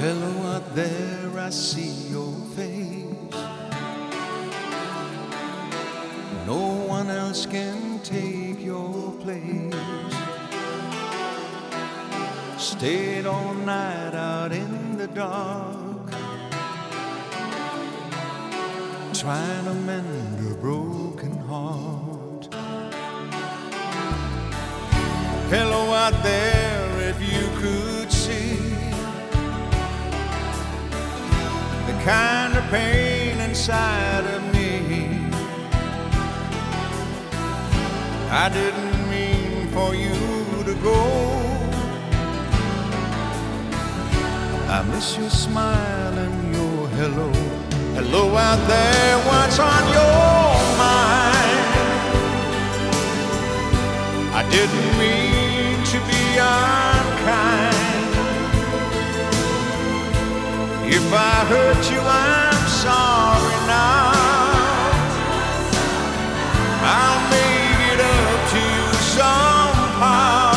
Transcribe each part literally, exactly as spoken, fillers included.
Hello out there, I see your face. No one else can take your place. Stayed all night out in the dark, trying to mend a broken heart. Hello out there, if you could see the kind of pain inside of me. I didn't mean for you to go. I miss your smile and your hello. Hello out there, what's on your mind? I didn't mean to be unkind. If I hurt you, I'm sorry now. I'll make it up to you somehow.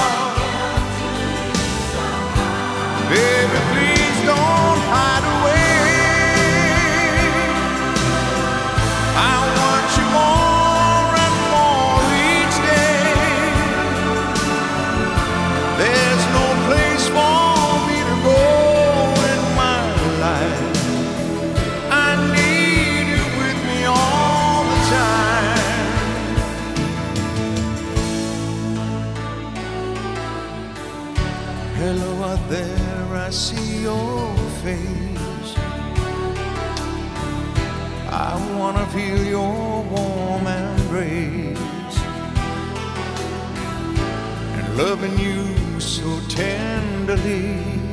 Baby, please don't hide away. I want you more and more each day. There's no place for me to go in my life. I need you with me all the time. Hello out there, I see your face. I wanna feel your warm embrace, and loving you so tenderly.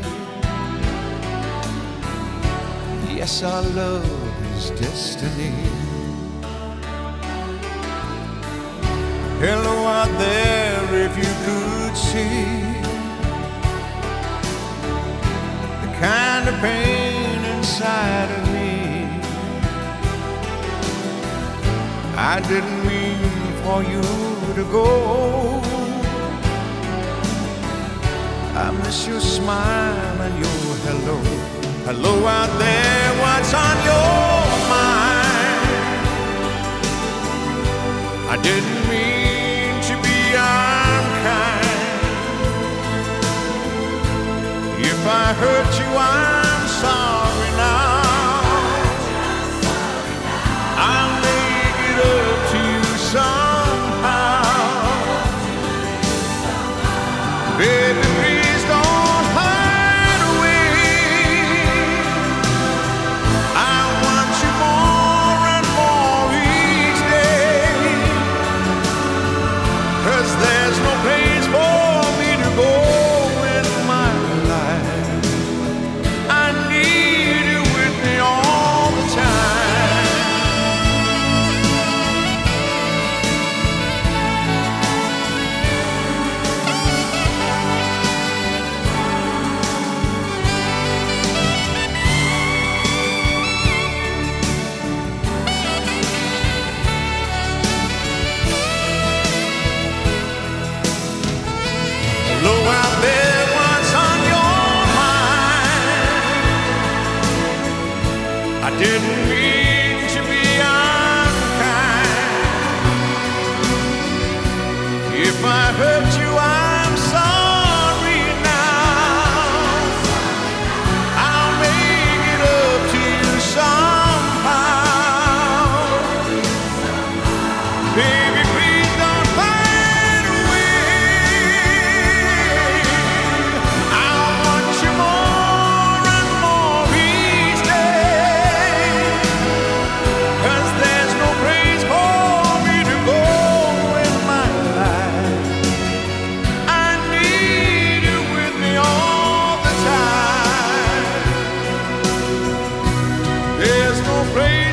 Yes, our love is destiny. Hello out there, if you could see the kind of pain inside of me. I didn't mean for you to go. I miss your smile and your hello. Hello out there, what's on your mind? I didn't mean to be unkind. If I hurt you, I'm sorry now. I'll make it up to you somehow. Baby, please don't hide away. I want you more and more each day. 'Cause there's no place for me to go in my life. I need you with me all the time. Hello out there, what's on your mind? I didn't mean to be unkind. If I hurt you, I'm sorry now. I'll make it up to you somehow. Baby, please don't hide away. I want you more and more each day. 'Cause there's no place for me to go in my life. I need you with me all the time. There's no place